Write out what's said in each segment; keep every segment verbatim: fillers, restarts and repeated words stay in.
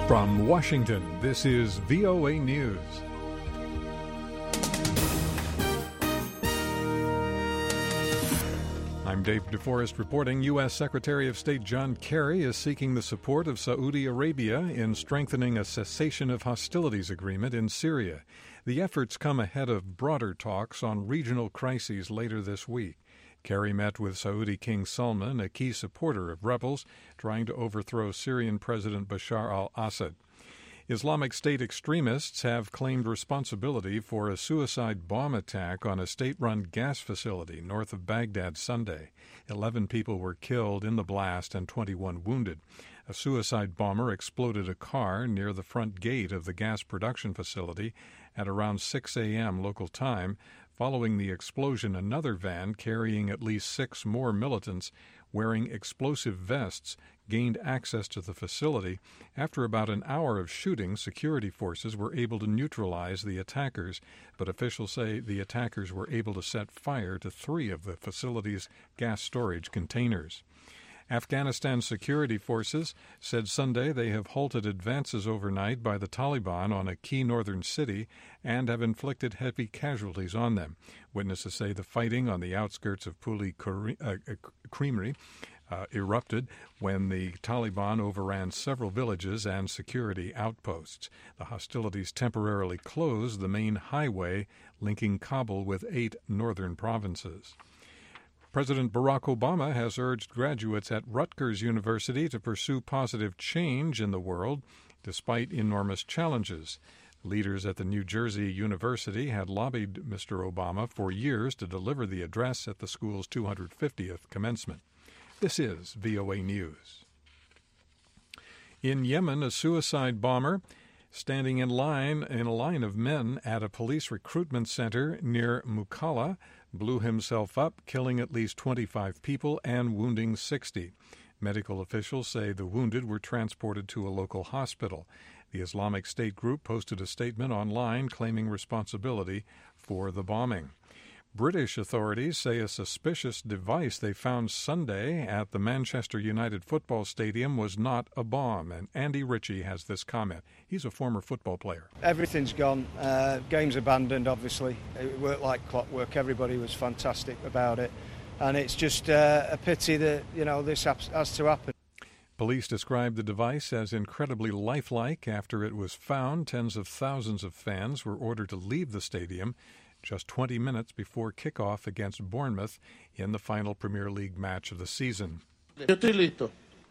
From Washington, this is V O A News. I'm Dave DeForest reporting. U S. Secretary of State John Kerry is seeking the support of Saudi Arabia in strengthening a cessation of hostilities agreement in Syria. The efforts come ahead of broader talks on regional crises later this week. Kerry met with Saudi King Salman, a key supporter of rebels trying to overthrow Syrian President Bashar al-Assad. Islamic State extremists have claimed responsibility for a suicide bomb attack on a state-run gas facility north of Baghdad Sunday. Eleven people were killed in the blast and twenty-one wounded. A suicide bomber exploded a car near the front gate of the gas production facility at around six a.m. local time. Following the explosion, another van carrying at least six more militants wearing explosive vests gained access to the facility. After about an hour of shooting, security forces were able to neutralize the attackers, but officials say the attackers were able to set fire to three of the facility's gas storage containers. Afghanistan security forces said Sunday they have halted advances overnight by the Taliban on a key northern city and have inflicted heavy casualties on them. Witnesses say the fighting on the outskirts of Puli Creamery uh, erupted when the Taliban overran several villages and security outposts. The hostilities temporarily closed the main highway linking Kabul with eight northern provinces. President Barack Obama has urged graduates at Rutgers University to pursue positive change in the world despite enormous challenges. Leaders at the New Jersey University had lobbied Mister Obama for years to deliver the address at the school's two hundred fiftieth commencement. This is V O A News. In Yemen, a suicide bomber standing in line in a line of men at a police recruitment center near Mukalla blew himself up, killing at least twenty-five people and wounding sixty. Medical officials say the wounded were transported to a local hospital. The Islamic State group posted a statement online claiming responsibility for the bombing. British authorities say a suspicious device they found Sunday at the Manchester United football stadium was not a bomb, and Andy Ritchie has this comment. He's a former football player. Everything's gone. Uh, game's abandoned, obviously. It worked like clockwork. Everybody was fantastic about it. And it's just uh, a pity that, you know, this has to happen. Police described the device as incredibly lifelike. After it was found, tens of thousands of fans were ordered to leave the stadium just twenty minutes before kickoff against Bournemouth in the final Premier League match of the season. The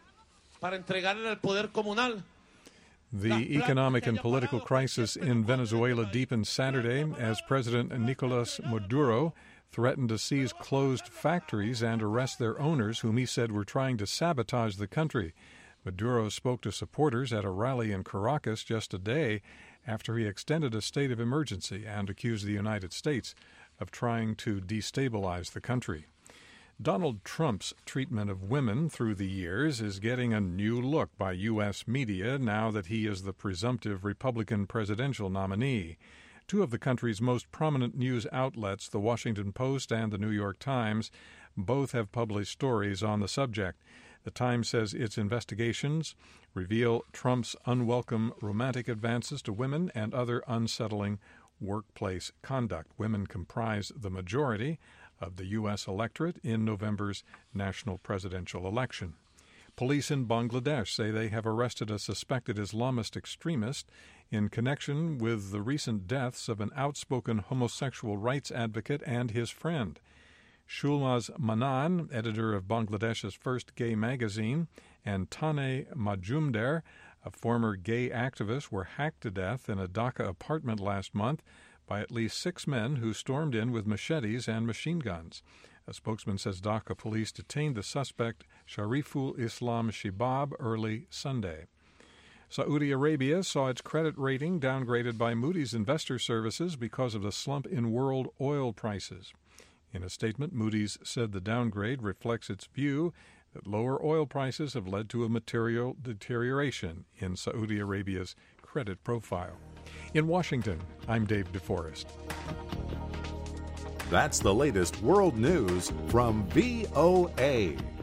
economic and political crisis in Venezuela deepened Saturday as President Nicolas Maduro threatened to seize closed factories and arrest their owners, whom he said were trying to sabotage the country. Maduro spoke to supporters at a rally in Caracas just a day after he extended a state of emergency and accused the United States of trying to destabilize the country. Donald Trump's treatment of women through the years is getting a new look by U S media now that he is the presumptive Republican presidential nominee. Two of the country's most prominent news outlets, The Washington Post and The New York Times, both have published stories on the subject. The Times says its investigations reveal Trump's unwelcome romantic advances to women and other unsettling workplace conduct. Women comprise the majority of the U S electorate in November's national presidential election. Police in Bangladesh say they have arrested a suspected Islamist extremist in connection with the recent deaths of an outspoken homosexual rights advocate and his friend. Shulnaz Manan, editor of Bangladesh's first gay magazine, and Tane Majumder, a former gay activist, were hacked to death in a Dhaka apartment last month by at least six men who stormed in with machetes and machine guns. A spokesman says Dhaka police detained the suspect, Shariful Islam Shibab, early Sunday. Saudi Arabia saw its credit rating downgraded by Moody's Investor Services because of the slump in world oil prices. In a statement, Moody's said the downgrade reflects its view that lower oil prices have led to a material deterioration in Saudi Arabia's credit profile. In Washington, I'm Dave DeForest. That's the latest world news from V O A.